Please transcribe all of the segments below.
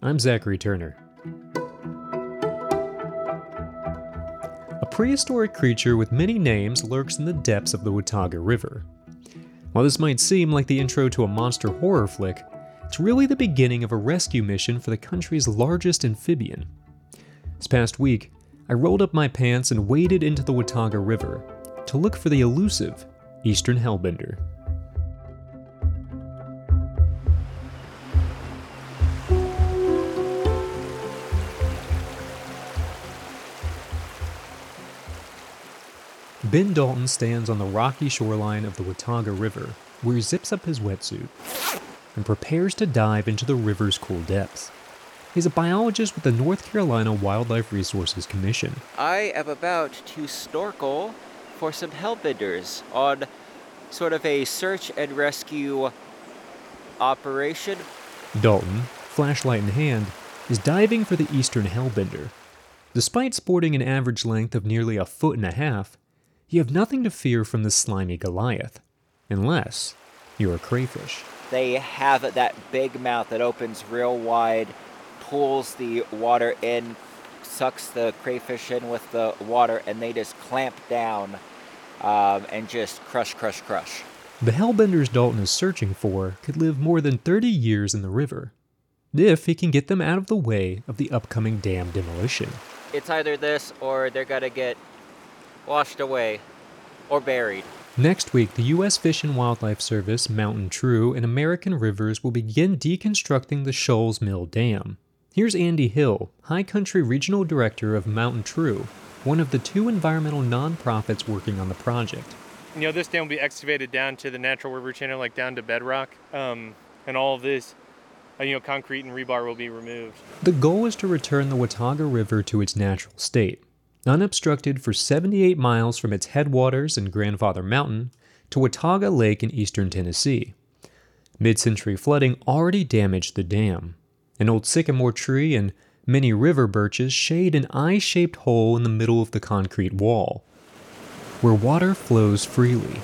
I'm Zachary Turner. A prehistoric creature with many names lurks in the depths of the Watauga River. While this might seem like the intro to a monster horror flick, it's really the beginning of a rescue mission for the country's largest amphibian. This past week, I rolled up my pants and waded into the Watauga River to look for the elusive Eastern Hellbender. Ben Dalton stands on the rocky shoreline of the Watauga River, where he zips up his wetsuit and prepares to dive into the river's cool depths. He's a biologist with the North Carolina Wildlife Resources Commission. I am about to snorkel for some hellbenders on sort of a search and rescue operation. Dalton, flashlight in hand, is diving for the Eastern Hellbender. Despite sporting an average length of nearly 1.5 feet, you have nothing to fear from this slimy Goliath, unless you're a crayfish. They have that big mouth that opens real wide, pulls the water in, sucks the crayfish in with the water, and they just clamp down and just crush. The hellbenders Dalton is searching for could live more than 30 years in the river, if he can get them out of the way of the upcoming dam demolition. It's either this or they're gonna get washed away or buried. Next week, the U.S. Fish and Wildlife Service, Mountain True, and American Rivers will begin deconstructing the Shoals Mill Dam. Here's Andy Hill, High Country Regional Director of Mountain True, one of the 2 environmental nonprofits working on the project. This dam will be excavated down to the natural river channel, like down to bedrock, and all of this, concrete and rebar will be removed. The goal is to return the Watauga River to its natural state, unobstructed for 78 miles from its headwaters in Grandfather Mountain to Watauga Lake in eastern Tennessee. Mid-century flooding already damaged the dam. An old sycamore tree and many river birches shade an eye-shaped hole in the middle of the concrete wall, where water flows freely.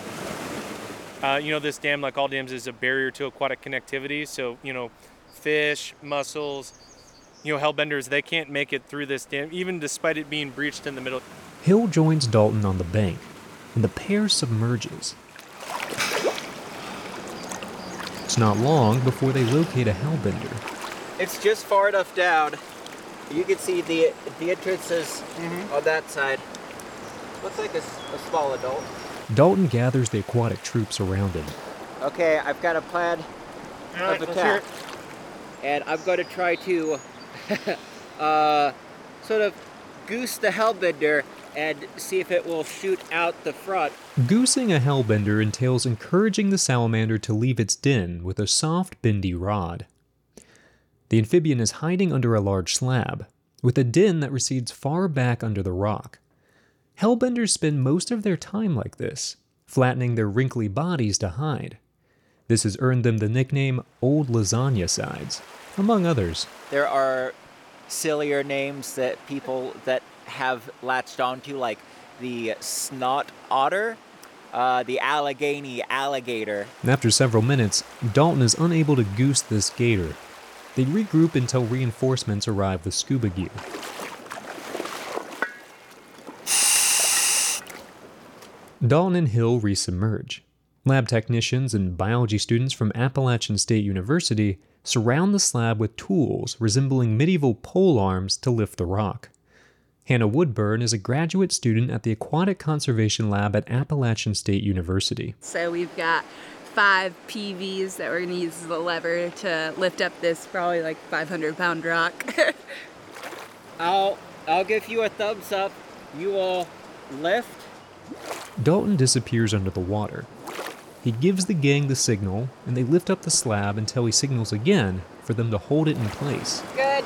This dam, like all dams, is a barrier to aquatic connectivity, so, fish, mussels, hellbenders, they can't make it through this dam, even despite it being breached in the middle. Hill joins Dalton on the bank, and the pair submerges. It's not long before they locate a hellbender. It's just far enough down. You can see the entrances on that side. Looks like a small adult. Dalton gathers the aquatic troops around him. Okay, I've got a plan of attack. And I'm going to try to sort of goose the hellbender and see if it will shoot out the front. Goosing a hellbender entails encouraging the salamander to leave its den with a soft, bendy rod. The amphibian is hiding under a large slab, with a den that recedes far back under the rock. Hellbenders spend most of their time like this, flattening their wrinkly bodies to hide. This has earned them the nickname Old Lasagna Sides, among others. There are sillier names that people that have latched onto, like the snot otter, the Allegheny alligator. After several minutes, Dalton is unable to goose this gator. They regroup until reinforcements arrive with scuba gear. Dalton and Hill resubmerge. Lab technicians and biology students from Appalachian State University surround the slab with tools resembling medieval pole arms to lift the rock. Hannah Woodburn is a graduate student at the Aquatic Conservation Lab at Appalachian State University. So we've got 5 PVs that we're going to use as a lever to lift up this probably like 500-pound rock. I'll give you a thumbs up. You will lift. Dalton disappears under the water. He gives the gang the signal, and they lift up the slab until he signals again for them to hold it in place. Good.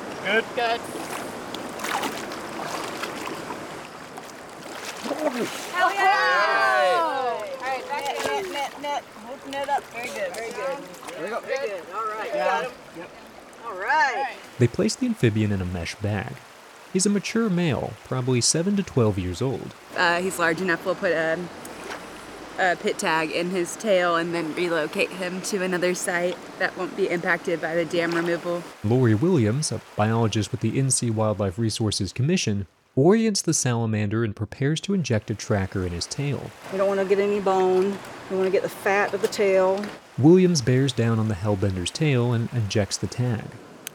Hell yeah! All right, back to net. Open it up. Very good. There we go. Very good. All right. You got him. Yep. All right. They place the amphibian in a mesh bag. He's a mature male, probably 7 to 12 years old. He's large enough. We'll put a pit tag in his tail and then relocate him to another site that won't be impacted by the dam removal. Lori Williams, a biologist with the In-Sea Wildlife Resources Commission, orients the salamander and prepares to inject a tracker in his tail. We don't want to get any bone. We want to get the fat of the tail. Williams bears down on the hellbender's tail and injects the tag.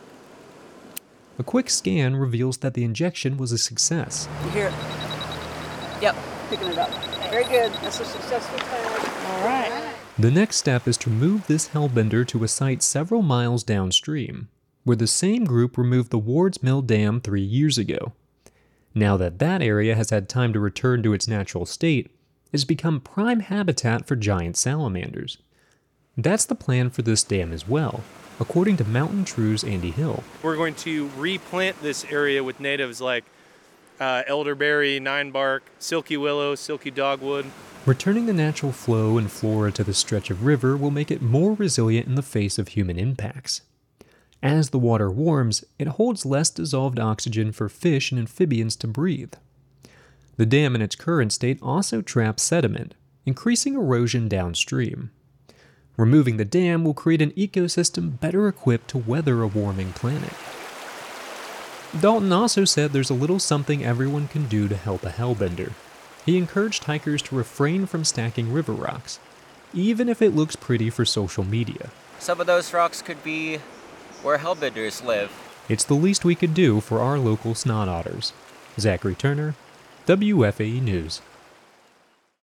A quick scan reveals that the injection was a success. You hear it? Yep. Picking it up. Very good. That's a successful tag. All right. The next step is to move this hellbender to a site several miles downstream, where the same group removed the Ward's Mill Dam 3 years ago. Now that that area has had time to return to its natural state, it's become prime habitat for giant salamanders. That's the plan for this dam as well, according to Mountain True's Andy Hill. We're going to replant this area with natives like elderberry, ninebark, silky willow, silky dogwood. Returning the natural flow and flora to the stretch of river will make it more resilient in the face of human impacts. As the water warms, it holds less dissolved oxygen for fish and amphibians to breathe. The dam in its current state also traps sediment, increasing erosion downstream. Removing the dam will create an ecosystem better equipped to weather a warming planet. Dalton also said there's a little something everyone can do to help a hellbender. He encouraged hikers to refrain from stacking river rocks, even if it looks pretty for social media. Some of those rocks could be where hellbenders live. It's the least we could do for our local snot otters. Zachary Turner, WFAE News.